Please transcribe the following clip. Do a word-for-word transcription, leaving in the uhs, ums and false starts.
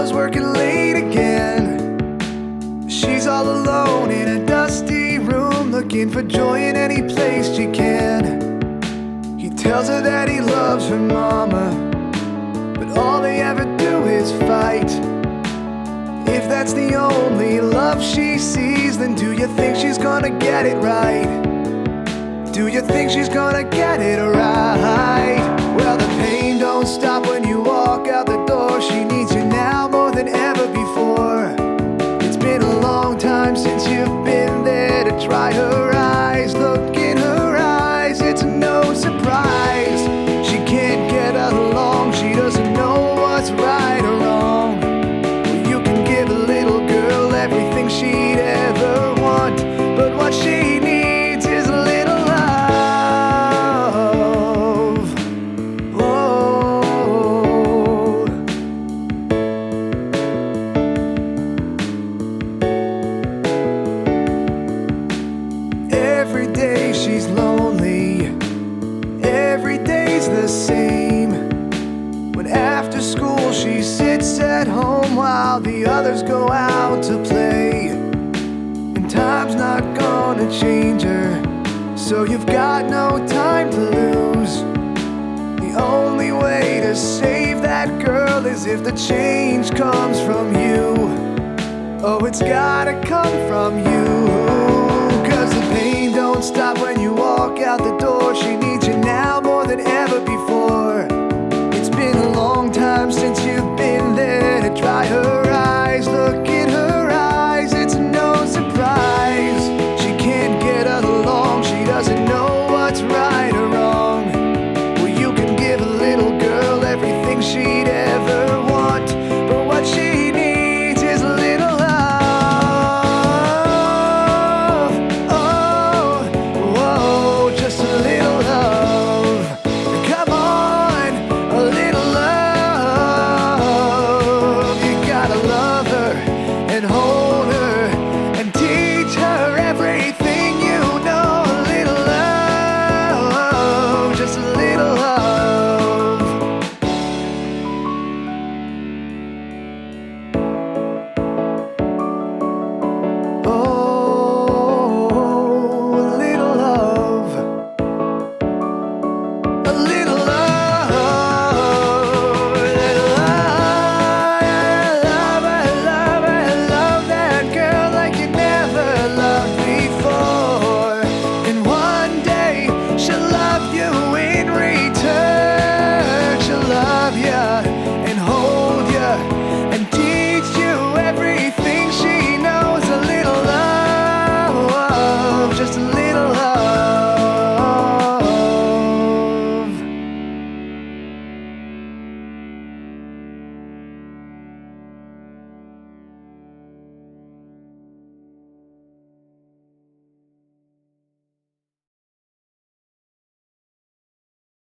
Papa's working late again. She's all alone in a dusty room, looking for joy in any place she can. He tells her that he loves her mama, but all they ever do is fight. If that's the only love she sees, then do you think she's gonna get it right? Do you think she's gonna get it right? Well, the pain don't stop when you walk out the door. She needs you now more than ever before. It's been a long time since you've been there to dry her eyes. Look in her eyes, it's no surprise. She can't get along, she doesn't know what's right or wrong. Well, you can give a little girl everything she'd ever want, but what she needs is a little love. Oh. Every day she's lonely, every day's the same. When after school she sits at home while the others go out to play. And time's not gonna change her, so you've got no time to lose. The only way to save that girl is if the change comes from you. Oh, it's gotta come from you. Cause the pain don't stop when you walk out the door. She needs you now more than ever before.